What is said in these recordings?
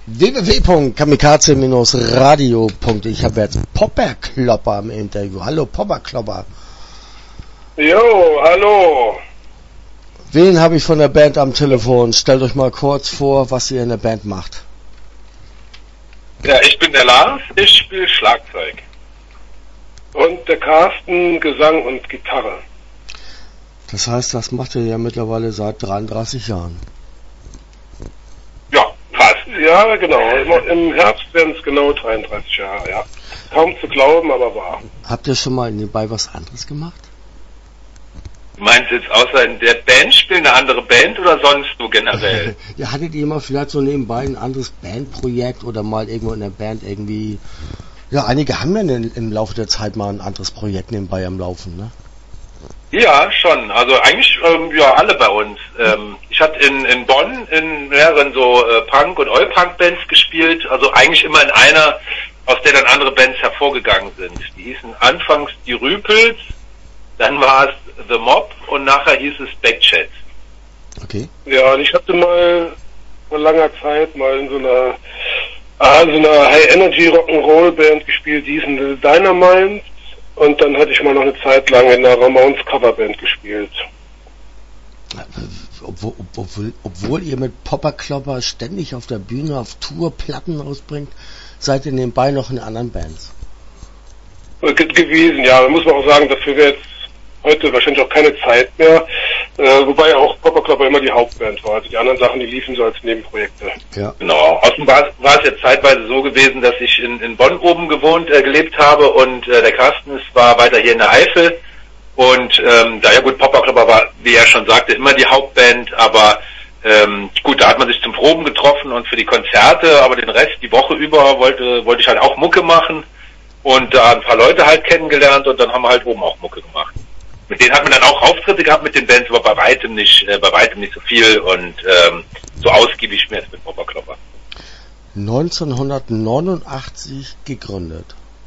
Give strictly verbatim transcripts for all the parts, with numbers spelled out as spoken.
w w w punkt kamikaze radio punkt de. Ich habe jetzt Popperklopper im Interview. Hallo Popperklopper. Jo, hallo. Wen habe ich von der Band am Telefon? Stellt euch mal kurz vor, was ihr in der Band macht. Ja, ich bin der Lars, ich spiele Schlagzeug. Und der Carsten, Gesang und Gitarre. Das heißt, das macht ihr ja mittlerweile seit dreiunddreißig Jahren. Ja, fast. Ja, genau. Im Herbst werden es genau dreiunddreißig Jahre, ja. Kaum zu glauben, aber wahr. Habt ihr schon mal nebenbei was anderes gemacht? Du meinst jetzt außer in der Band spielen eine andere Band oder sonst so generell? Ja, hattet ihr mal vielleicht so nebenbei ein anderes Bandprojekt oder mal irgendwo in der Band irgendwie... Ja, einige haben ja in, im Laufe der Zeit mal ein anderes Projekt nebenbei am Laufen, ne? Ja, schon. Also eigentlich, ähm, ja, alle bei uns. Ähm, ich hatte in, in Bonn in mehreren so äh, Punk- und Oi-Punk-Bands gespielt. Also eigentlich immer in einer, aus der dann andere Bands hervorgegangen sind. Die hießen anfangs die Rüpels, dann war es The Mob und nachher hieß es Backchat. Okay. Ja, und ich hatte mal vor langer Zeit mal in so einer, ah, in so einer High-Energy-Rock'n'Roll-Band gespielt, die hießen The Dynamite. Und dann hatte ich mal noch eine Zeit lang in einer Ramones-Coverband gespielt. Obwohl, obwohl, obwohl ihr mit Popperklopper ständig auf der Bühne, auf Tour Platten rausbringt, seid ihr nebenbei noch in anderen Bands? Ge- gewesen, ja. Da muss man auch sagen, dafür wäre jetzt heute wahrscheinlich auch keine Zeit mehr. Äh, wobei auch Popperklopper immer die Hauptband war. Also die anderen Sachen, die liefen so als Nebenprojekte. Ja. Genau. Außerdem war, war es ja zeitweise so gewesen, dass ich in, in Bonn oben gewohnt, äh, gelebt habe und äh, der Carsten ist, war weiter hier in der Eifel. Und ähm, da ja gut, Popperklopper war, wie er schon sagte, immer die Hauptband, aber ähm, gut, da hat man sich zum Proben getroffen und für die Konzerte, aber den Rest, die Woche über, wollte wollte ich halt auch Mucke machen und da ein paar Leute halt kennengelernt und dann haben wir halt oben auch Mucke gemacht. Mit denen hat man dann auch Auftritte gehabt mit den Bands, aber bei weitem nicht, äh, bei weitem nicht so viel und ähm, so ausgiebig wie jetzt mit Popperklopper. neunzehnhundertneunundachtzig gegründet.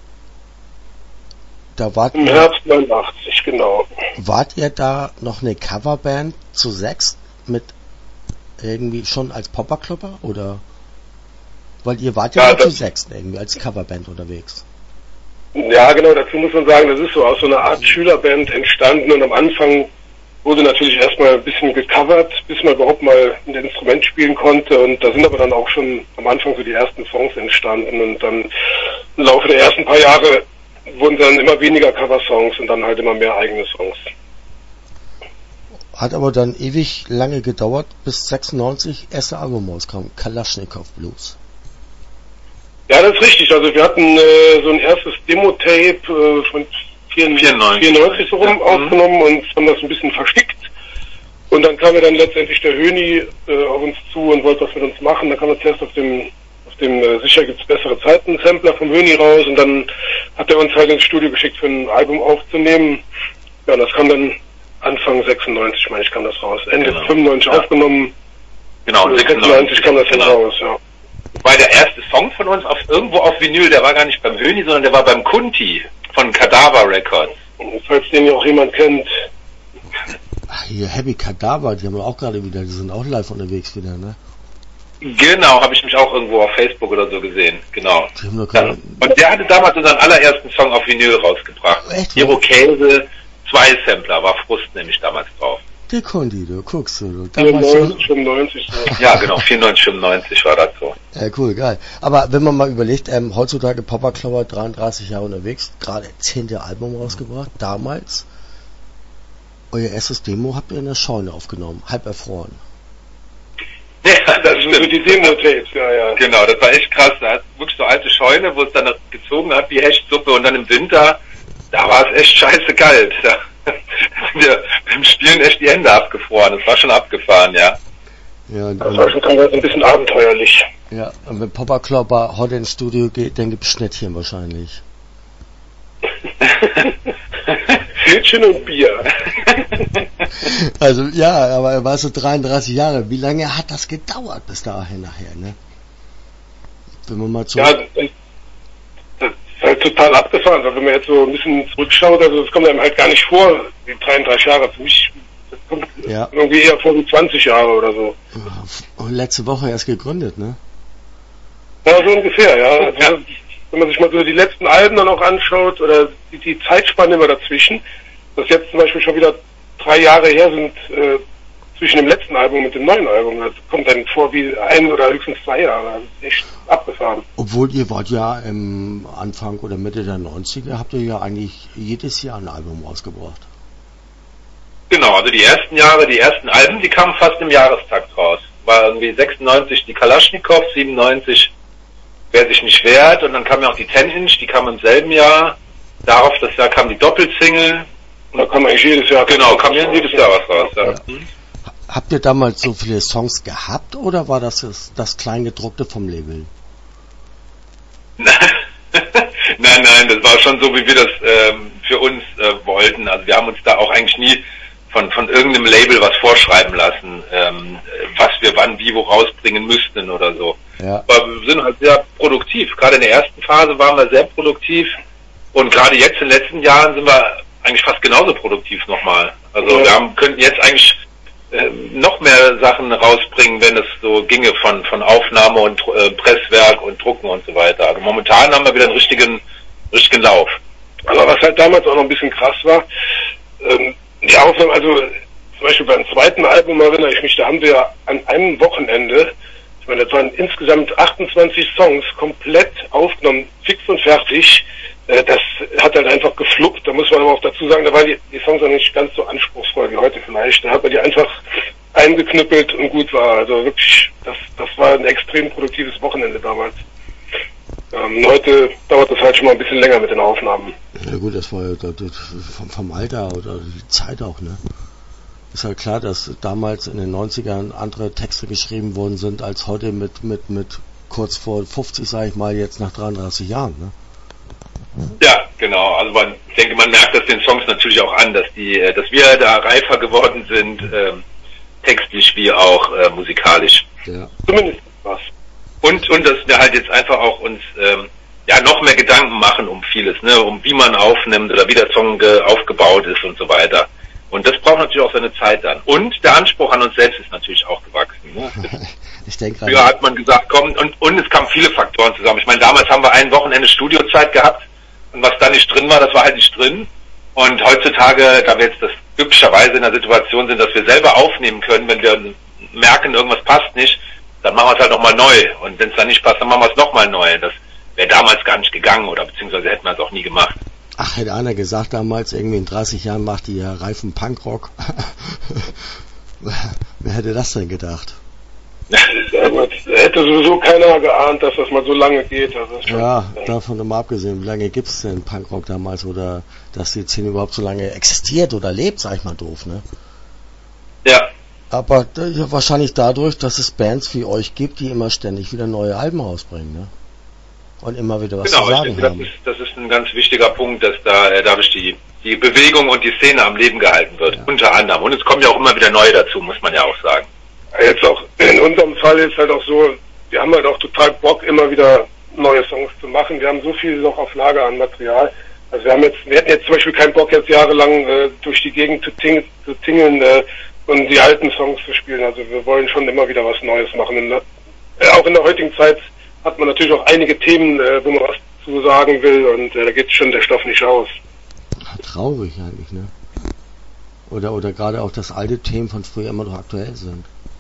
Da wart Im ihr, Herbst neunundachtzig, genau. wart ihr da noch eine Coverband zu sechs mit irgendwie schon als Popperklopper oder? Weil ihr wart ja, Ja, nur zu das- sechs irgendwie als Coverband unterwegs. Ja, genau, dazu muss man sagen, das ist so aus so einer Art Schülerband entstanden und am Anfang wurde natürlich erstmal ein bisschen gecovert, bis man überhaupt mal ein Instrument spielen konnte und da sind aber dann auch schon am Anfang so die ersten Songs entstanden und dann im Laufe der ersten paar Jahre wurden dann immer weniger Coversongs und dann halt immer mehr eigene Songs. Hat aber dann ewig lange gedauert, bis sechsundneunzig erste Album rauskam, Kalaschnikow Blues. Ja, das ist richtig. Also wir hatten äh, so ein erstes Demo-Tape äh, von vierundneunzig, vierundneunzig so rum Mhm. aufgenommen und haben das ein bisschen verschickt. Und dann kam ja dann letztendlich der Höni äh, auf uns zu und wollte was mit uns machen. Dann kam er zuerst auf dem, auf dem äh, Sicher gibt's bessere Zeiten Sampler vom Höni raus und dann hat er uns halt ins Studio geschickt für ein Album aufzunehmen. Ja, und das kam dann Anfang sechsundneunzig, meine ich, kam das raus. Ende Genau. fünfundneunzig Ja. aufgenommen. Genau, Und sechsundneunzig kam das dann genau. raus, ja. Wobei der erste Song von uns auf irgendwo auf Vinyl, der war gar nicht beim Höni, sondern der war beim Kunti von Cadaver Records. Und falls den ja auch jemand kennt. Ach, hier Happy Cadaver, die haben wir auch gerade wieder, die sind auch live unterwegs wieder, ne? Genau, habe ich mich auch irgendwo auf Facebook oder so gesehen. Genau. Die haben doch Ja. gerade, Und der hatte damals unseren allerersten Song auf Vinyl rausgebracht. Echt? Irokese, zwei Sampler, war Frust nämlich damals drauf. der Kondi, du guckst du, du. Da warst vierundneunzig, fünfundneunzig, so. Ja, genau, vierundneunzig, fünfundneunzig war das so. Ja, cool, geil. Aber wenn man mal überlegt, ähm, heutzutage Popperklopper dreiunddreißig Jahre unterwegs, gerade zehnte Album rausgebracht, damals, euer erstes Demo habt ihr in der Scheune aufgenommen, halb erfroren. Ja, das Also für die stimmt. Demo-Tapes, ja, ja. Genau, das war echt krass. Da hat wirklich so alte Scheune, wo es dann noch gezogen hat wie Hechtsuppe und dann im Winter, da war es echt scheiße kalt. Da sind wir beim Spielen echt die Hände abgefroren. Das war schon abgefahren, ja. Ja, und, Das war schon teilweise ein bisschen abenteuerlich. ja, und wenn Popperklopper heute ins Studio geht, dann gibt's Schnittchen wahrscheinlich. Schnitchen und Bier. Also, ja, aber er war so dreiunddreißig Jahre. Wie lange hat das gedauert bis dahin nachher, ne? Wenn man mal zu... Ja, das das ist halt total abgefahren, weil wenn man jetzt so ein bisschen zurückschaut, also das kommt einem halt gar nicht vor, die dreiunddreißig Jahre. Für mich, das kommt Ja. irgendwie eher vor wie zwanzig Jahre oder so. Und letzte Woche erst gegründet, ne? Ja, so ungefähr, ja. Also, ja. Wenn man sich mal so die letzten Alben dann auch anschaut, oder die, die Zeitspanne immer dazwischen, dass jetzt zum Beispiel schon wieder drei Jahre her sind, äh, zwischen dem letzten Album und dem neuen Album. Das kommt dann vor wie ein oder höchstens zwei Jahre. Das ist echt abgefahren. Obwohl ihr wart ja im Anfang oder Mitte der neunziger, habt ihr ja eigentlich jedes Jahr ein Album rausgebracht. Genau, also die ersten Jahre, die ersten Alben, die kamen fast im Jahrestakt raus. War irgendwie sechsundneunzig die Kalaschnikow, siebenundneunzig Wer sich nicht wehrt, und dann kam ja auch die zehn Inch, die kam im selben Jahr. Darauf das Jahr kam die Doppelsingle. Und da kam eigentlich jedes Jahr. Genau, kam jedes Jahr was raus. Ja. Ja. Habt ihr damals so viele Songs gehabt oder war das das, das Kleingedruckte vom Label? nein, nein, das war schon so, wie wir das ähm, für uns äh, wollten. Also wir haben uns da auch eigentlich nie von von irgendeinem Label was vorschreiben lassen, ähm, was wir wann wie wo rausbringen müssten oder so. Ja. Aber wir sind halt sehr produktiv. Gerade in der ersten Phase waren wir sehr produktiv, und gerade jetzt in den letzten Jahren sind wir eigentlich fast genauso produktiv nochmal. Also ja. wir haben, könnten jetzt eigentlich äh, noch mehr Sachen rausbringen, wenn es so ginge von von Aufnahme und äh, Presswerk und Drucken und so weiter. Also momentan haben wir wieder einen richtigen richtigen Lauf. Aber was halt damals auch noch ein bisschen krass war, ähm, die Aufnahme, also zum Beispiel beim zweiten Album erinnere ich mich, da haben wir an einem Wochenende, ich meine, das waren insgesamt achtundzwanzig Songs, komplett aufgenommen, fix und fertig. Äh, das hat halt einfach gefluppt. Da muss man aber auch dazu sagen, da waren die, die Songs auch nicht ganz so anspruchsvoll wie heute vielleicht. Da hat man die einfach eingeknüppelt und gut war. Also wirklich, das, das war ein extrem produktives Wochenende damals. Ähm, heute dauert das halt schon mal ein bisschen länger mit den Aufnahmen. Ja gut, das war ja das, das, vom, vom Alter oder die Zeit auch, ne? Ist halt klar, dass damals in den neunzigern andere Texte geschrieben worden sind als heute mit mit mit kurz vor fünfzig, sage ich mal, jetzt nach dreiunddreißig Jahren, ne? Ja, genau. Also man, ich denke, man merkt das den Songs natürlich auch an, dass die, dass wir da reifer geworden sind, ähm, textlich wie auch äh, musikalisch. Ja. Zumindest was. Und und dass wir halt jetzt einfach auch uns ähm, ja noch mehr Gedanken machen um vieles, ne, um wie man aufnimmt oder wie der Song äh, aufgebaut ist und so weiter. Und das braucht natürlich auch seine Zeit dann. Und der Anspruch an uns selbst ist natürlich auch gewachsen. Ne? Ich denke Früher hat man gesagt, komm, und, und es kamen viele Faktoren zusammen. Ich meine, damals haben wir ein Wochenende Studiozeit gehabt, und was da nicht drin war, das war halt nicht drin. Und heutzutage, da wir jetzt das glücklicherweise in der Situation sind, dass wir selber aufnehmen können, wenn wir merken, irgendwas passt nicht, dann machen wir es halt nochmal neu. Und wenn es dann nicht passt, dann machen wir es nochmal neu. Das wäre damals gar nicht gegangen, oder beziehungsweise hätten wir es auch nie gemacht. Ach, hätte einer gesagt damals, irgendwie in dreißig Jahren macht die reifen Punkrock. Wer hätte das denn gedacht? Da hätte sowieso keiner geahnt, dass das mal so lange geht. Also schon, ja, ja, davon mal abgesehen, wie lange gibt es denn Punkrock damals, oder dass die Szene überhaupt so lange existiert oder lebt, sag ich mal doof, ne? Ja. Aber ja, wahrscheinlich dadurch, dass es Bands wie euch gibt, die immer ständig wieder neue Alben rausbringen, ne? Und immer wieder was genau, zu sagen ich denke, haben. Das ist, das ist ein ganz wichtiger Punkt, dass da äh, dadurch die, die Bewegung und die Szene am Leben gehalten wird, ja. Unter anderem. Und es kommen ja auch immer wieder neue dazu, muss man ja auch sagen. Jetzt auch, in unserem Fall ist halt auch so, wir haben halt auch total Bock, immer wieder neue Songs zu machen. Wir haben so viel noch auf Lager an Material. Also wir haben jetzt, wir hätten jetzt zum Beispiel keinen Bock, jetzt jahrelang äh, durch die Gegend zu, ting, zu tingeln äh, und die alten Songs zu spielen. Also wir wollen schon immer wieder was Neues machen. Und, äh, auch in der heutigen Zeit hat man natürlich auch einige Themen, äh, wo man was zu sagen will, und äh, da geht schon der Stoff nicht aus. Traurig eigentlich, ne? Oder oder gerade auch, dass alte Themen von früher immer noch aktuell sind.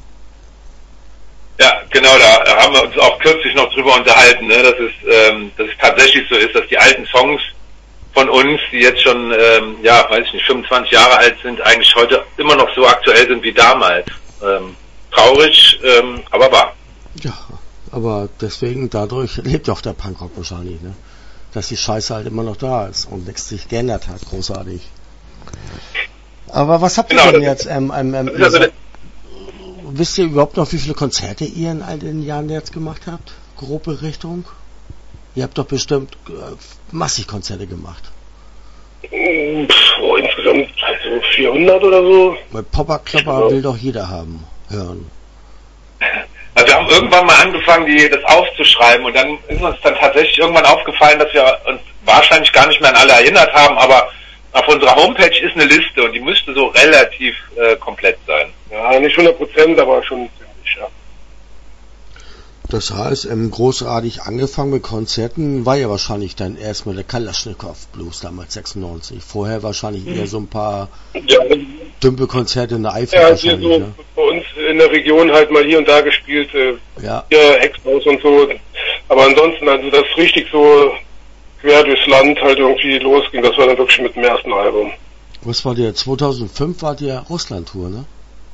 Ja, genau, da haben wir uns auch kürzlich noch drüber unterhalten, ne, dass es, ähm, dass es tatsächlich so ist, dass die alten Songs von uns, die jetzt schon, ähm, ja, weiß ich nicht, fünfundzwanzig Jahre alt sind, eigentlich heute immer noch so aktuell sind wie damals. Ähm, traurig, ähm, aber wahr. Ja, aber deswegen, dadurch lebt auch der Punkrock wahrscheinlich, ne? Dass die Scheiße halt immer noch da ist und nichts sich geändert hat, großartig. Aber was habt ihr genau, denn jetzt, ähm, ähm, ähm, also, wisst ihr überhaupt noch, wie viele Konzerte ihr in all den Jahren jetzt gemacht habt? Grobe Richtung? Ihr habt doch bestimmt äh, massig Konzerte gemacht. Pff, oh, insgesamt also vierhundert oder so. Weil Popper Klopper will doch jeder haben, hören. Also wir haben irgendwann mal angefangen, die, das aufzuschreiben, und dann ist uns dann tatsächlich irgendwann aufgefallen, dass wir uns wahrscheinlich gar nicht mehr an alle erinnert haben, aber auf unserer Homepage ist eine Liste, und die müsste so relativ äh, komplett sein. Ja, nicht hundert Prozent, aber schon ziemlich, ja. Das heißt, ähm, großartig angefangen mit Konzerten war ja wahrscheinlich dann erstmal der Kalaschnikow Blues damals sechsundneunzig. Vorher wahrscheinlich eher so ein paar Ja, Dümpelkonzerte in der Eifel ja, hier wahrscheinlich, so ne? bei uns in der Region halt mal hier und da gespielt, äh, Ja, hier Hexhaus und so. Aber ansonsten, also das richtig so quer durchs Land halt irgendwie losging, das war dann wirklich mit dem ersten Album. was war der? zweitausendfünf war der Russland-Tour, ne?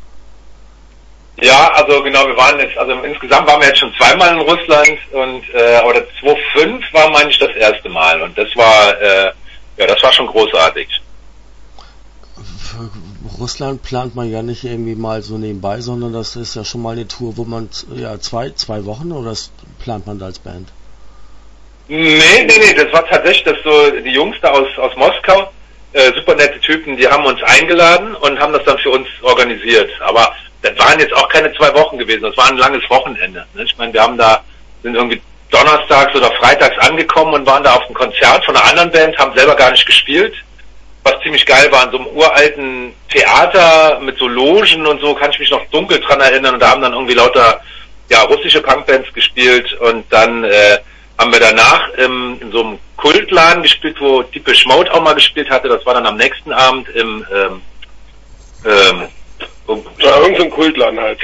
Ja, also genau, wir waren jetzt, also insgesamt waren wir jetzt schon zweimal in Russland und äh, aber das zweitausendfünf war, meine ich, das erste Mal und das war, äh, ja, das war schon großartig. Für Russland plant man ja nicht irgendwie mal so nebenbei, sondern das ist ja schon mal eine Tour, wo man ja zwei, zwei Wochen oder das plant man da als Band? Nee, nee, nee, das war tatsächlich, das so, die Jungs da aus, aus Moskau, äh, super nette Typen, die haben uns eingeladen und haben das dann für uns organisiert, aber das waren jetzt auch keine zwei Wochen gewesen, das war ein langes Wochenende. Ne? Ich meine, wir haben da, sind irgendwie donnerstags oder freitags angekommen und waren da auf einem Konzert von einer anderen Band, haben selber gar nicht gespielt, was ziemlich geil war, in so einem uralten Theater mit so Logen und so, kann ich mich noch dunkel dran erinnern, und da haben dann irgendwie lauter, ja, russische Punkbands gespielt und dann, äh, haben wir danach ähm, in so einem Kultladen gespielt, wo Depeche Mode auch mal gespielt hatte, das war dann am nächsten Abend im, ähm, ähm, Ja, irgendein Kultladen halt.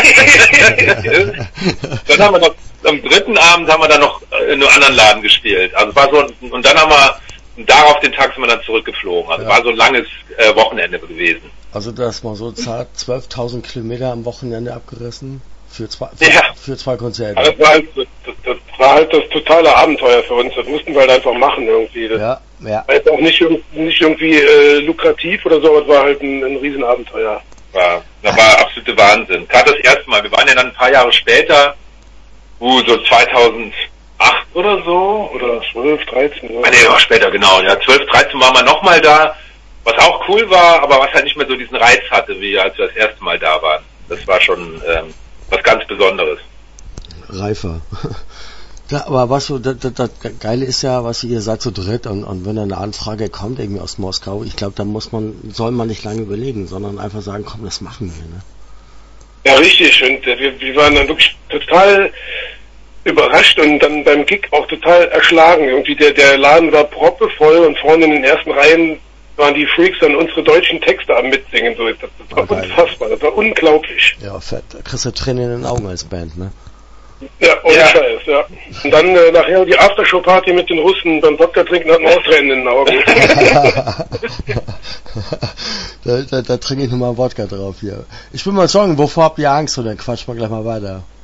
Dann haben wir noch, am dritten Abend haben wir dann noch in einem anderen Laden gespielt. Also war so, und dann haben wir, darauf den Tag sind wir dann zurückgeflogen. Also Ja. war so ein langes äh, Wochenende gewesen. Also das mal so zart zwölftausend Kilometer am Wochenende abgerissen für zwei, für, Ja. für zwei Konzerte. Aber das war, halt, das, das war halt das totale Abenteuer für uns. Das mussten wir halt einfach machen irgendwie. Das Ja, ja. war jetzt auch nicht, irg- nicht irgendwie äh, lukrativ oder so, aber es war halt ein, ein Riesenabenteuer. War, das war absolute Wahnsinn. Gerade das erste Mal. Wir waren ja dann ein paar Jahre später, uh, so zweitausendacht oder so, oder zwölf, dreizehn. Ah, nee, war später, genau. Ja, zwölf, dreizehn waren wir nochmal da, was auch cool war, aber was halt nicht mehr so diesen Reiz hatte, wie als wir das erste Mal da waren. Das war schon ähm, was ganz Besonderes. Reifer. Da, aber was so, das, das, das Geile ist ja, was ihr seid zu dritt und, und wenn eine Anfrage kommt irgendwie aus Moskau, ich glaube, da muss man, soll man nicht lange überlegen, sondern einfach sagen, komm, das machen wir, ne? Ja, richtig. Und äh, wir, wir waren dann wirklich total überrascht und dann beim Gig auch total erschlagen. Irgendwie der, der Laden war proppevoll und vorne in den ersten Reihen waren die Freaks dann unsere deutschen Texte am Mitsingen. So, das, das war War geil. unfassbar, das war unglaublich. Ja, fett. Da kriegst du Tränen in den Augen als Band, ne? Ja, ohne Ja. Scheiß, ja. Und dann äh, nachher die Aftershow-Party mit den Russen beim Wodka trinken hatten auch Tränen in den Augen. da, da, da trinke ich nochmal Wodka drauf hier. Ich will mal sagen, wovor habt ihr Angst? Und dann quatschen wir gleich mal weiter.